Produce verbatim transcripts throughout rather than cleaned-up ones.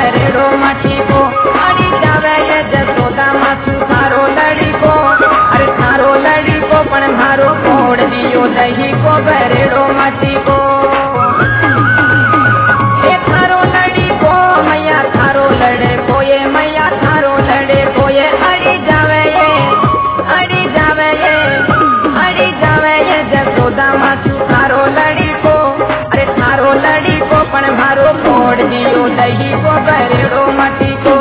भरेड़ो मटी को अड़ी जावे ये जसोदा मासू थारो लड़ी को अरे थारो लड़ी को पण मारो फोड़ दियो दही को भरेड़ो मटी को ये थारो लड़ी को मैया थारो लड़े को ये मैया थारो लड़े को ये अड़ी जावे ये अड़ी जावे ये अड़ी जावे ये जसोदा मासू थारो लड़ी को अरे थारो लड़ी को पण मारो फोड़ दियो दही को भरेड़ो मटी को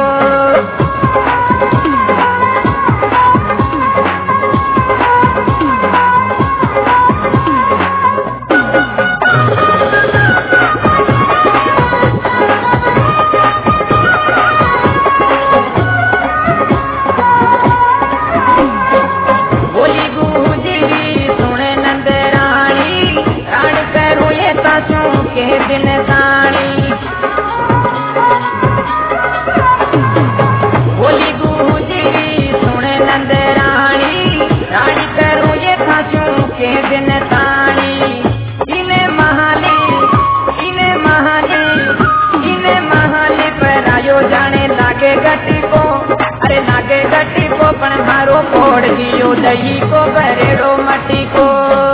मारो फोड़ दियो दही को भरेड़ो मटी को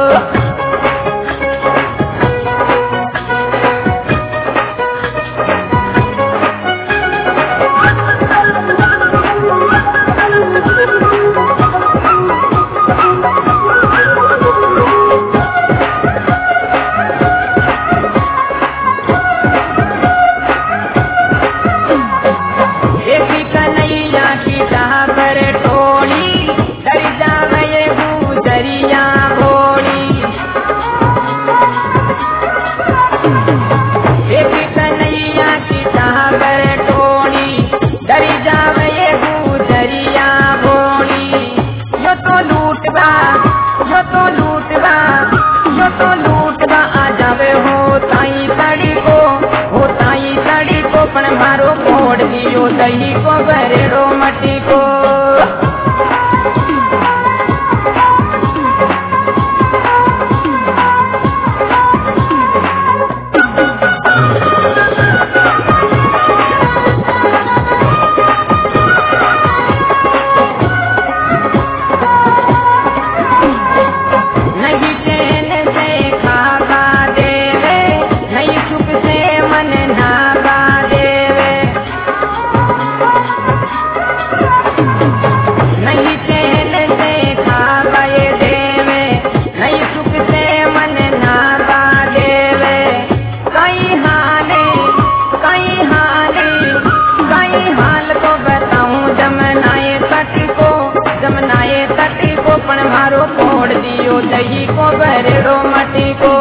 मारो फोड़ दियो दही को भरेड़ो मटी को नहीं चैन से खावा देवे नहीं सुख से मन नागा नहीं चैन से खावा ये देवे नहीं सुख से मन नागा देवे कई हाले कई हाले कई हाल को बताऊं जमनाए तट को जमनाए तट को पण मारो फोड़ दियो दही को भरेड़ो मटी को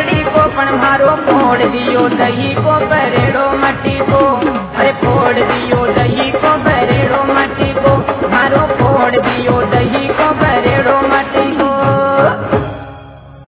फोड़ दियो दही को भरेड़ो मटी को अरे फोड़ दियो